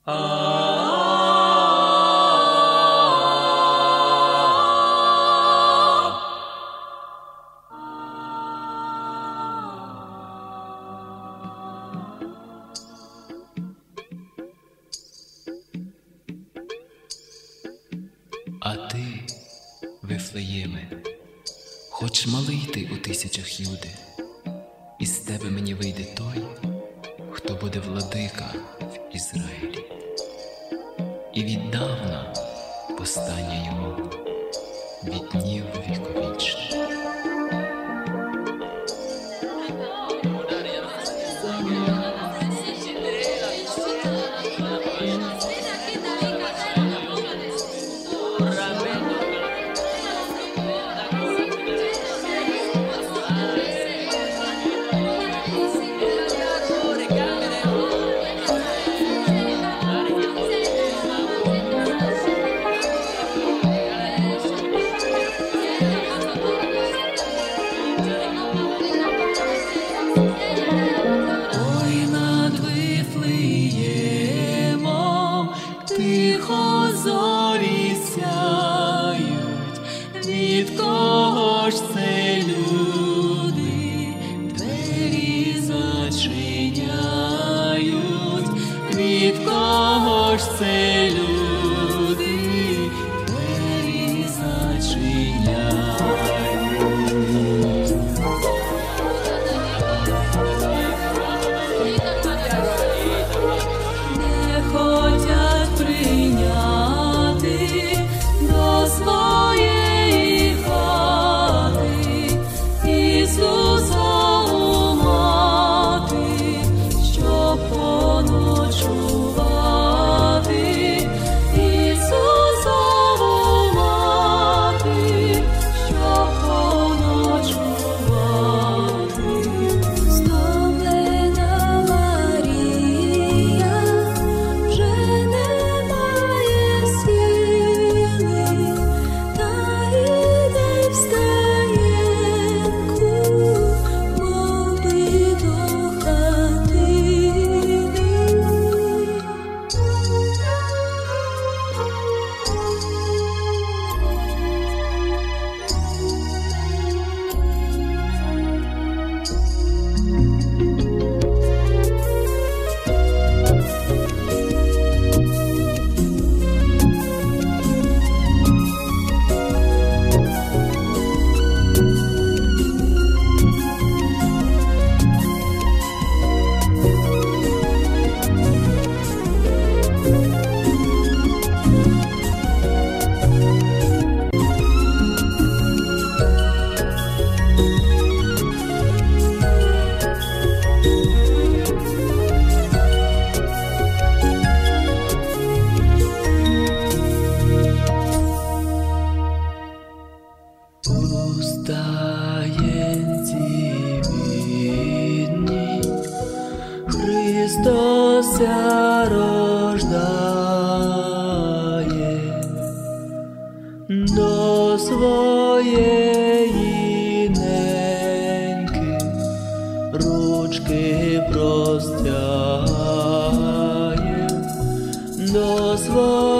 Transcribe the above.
А ти, Вифлеєме, хоч малий ти у тисячах Юди, із тебе мені вийде той, хто буде владика в Ізраїлі. І віддавна постання його від днів віковічних. Тихо зорі сяють, від кого ж це люди двері зачиняють, від кого ж це люди двері зачиняють. Не хотять прийняти до своєї хати Ісусову мати, щоб поночувати, Ісусову мати, щоб поночувати. Стомлена Марія вже не має сили, та йде встаєнку, мов би до хатини. Устаєнці бідні, Христос ся рождає, до своєї неньки ручки простягає, до своєї